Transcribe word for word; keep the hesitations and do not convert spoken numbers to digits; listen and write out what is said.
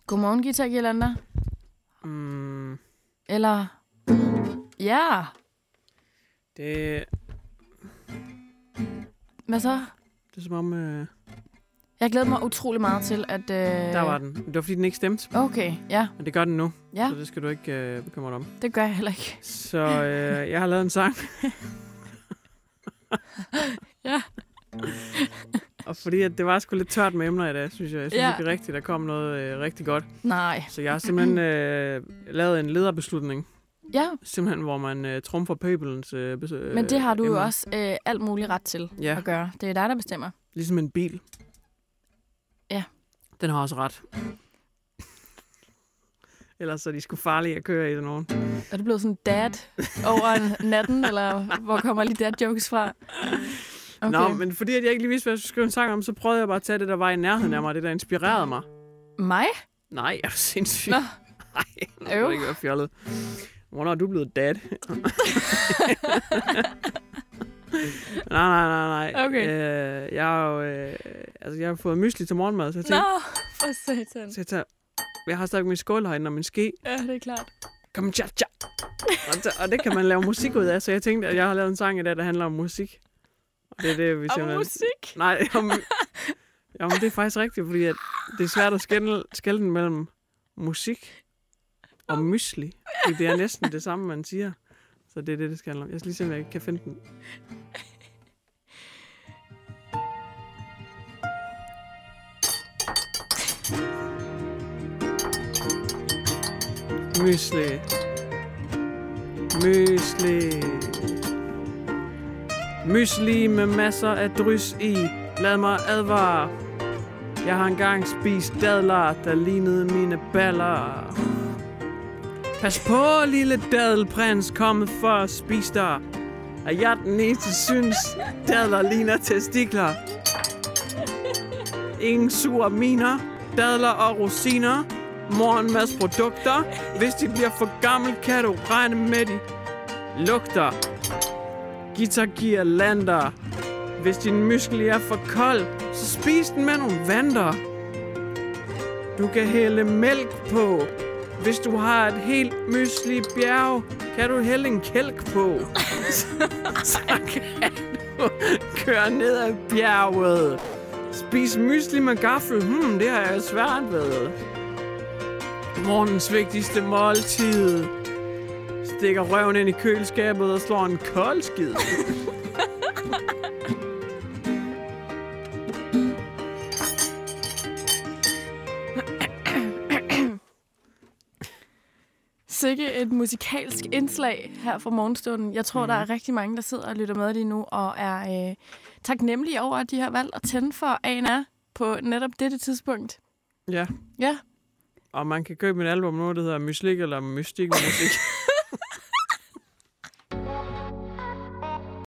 Godmorgen, Gita Girlander. Mm, Eller... Ja. det, Hvad så? det er som om... Øh, Jeg glæder mig utrolig meget til, at... Øh... der var den. Det var fordi, den ikke stemte. Okay, ja. Men det gør den nu. Ja. Så det skal du ikke øh, bekymre dig om. Det gør jeg heller ikke. Så øh, jeg har lavet en sang. Ja. Og fordi at det var sgu lidt tørt med emner i dag, synes jeg. Jeg synes Ja. ikke rigtigt, der kom noget øh, rigtig godt. Nej. Så jeg har simpelthen øh, lavet en lederbeslutning. Ja, Simpelthen, hvor man øh, trumfer pøbelens øh, bes- øh, men det har du jo emner. også øh, alt muligt ret til Ja. at gøre. Det er dig, der bestemmer. Ligesom en bil. Ja. Den har også ret. Ellers er de sgu farlige at køre i sådan nogen. Er du blevet sådan dad over natten, eller hvor kommer lige dad jokes fra? Okay. Nå, men fordi at jeg ikke lige vidste, hvad jeg skulle skrive en sang om, så prøvede jeg bare at tage det, der var i nærheden af mig, det der inspirerede mig. Mig? Nej, er du sindssyg? Nå. Nej, det Øv. er ikke være fjollet. Hvornår er du blevet dad? nej, nej, nej, nej. Okay. Øh, jeg har jo øh, altså, jeg har fået mysli til morgenmad, så jeg tænkte, Nå, for satan. så jeg, tager, jeg har stadig min skål herinde og min ske. Ja, det er klart. Kom, tja, tja. Og, t- og det kan man lave musik ud af, så jeg tænkte, at jeg har lavet en sang i dag, der handler om musik. Og det er det, vi Og simpelthen... musik? Nej, om, jamen, det er faktisk rigtigt, fordi at det er svært at skelne, skelne mellem musik og mysli. Fordi det er næsten det samme, man siger. Så det er det, det skal handle om. Jeg skal lige se, om jeg ikke kan finde den. Mysli. Mysli. Mysli med masser af drys i. Lad mig advare. Jeg har engang spist dadler, der lignede mine baller. Pas på, lille dadelprins, kommet for at spise dig. Er jeg den eneste, synes, dadler ligner testikler. Ingen sure miner, dadler og rosiner. Morgenmads produkter. Hvis de bliver for gammel, kan du regne med de lugter. Guitar Girlander. Hvis din muskel er for kold, så spis den med nogle vanter. Du kan hælde mælk på. Hvis du har et helt mysli bjerg, kan du hælde en kælk på. Så kan du køre ned ad bjerget. Spis mysli med gaffel. Hmm, det har jeg svært ved. Morgens vigtigste måltid. Stikker røven ind i køleskabet og slår en kold skid. Sikke et musikalsk indslag her fra morgenstunden. Jeg tror, mm. der er rigtig mange, der sidder og lytter med lige nu, og er øh, taknemmelige over, at de har valgt at tænde for A N R på netop dette tidspunkt. Ja. Ja. Og man kan købe et album nu, der hedder Myslik eller Mystik Musik.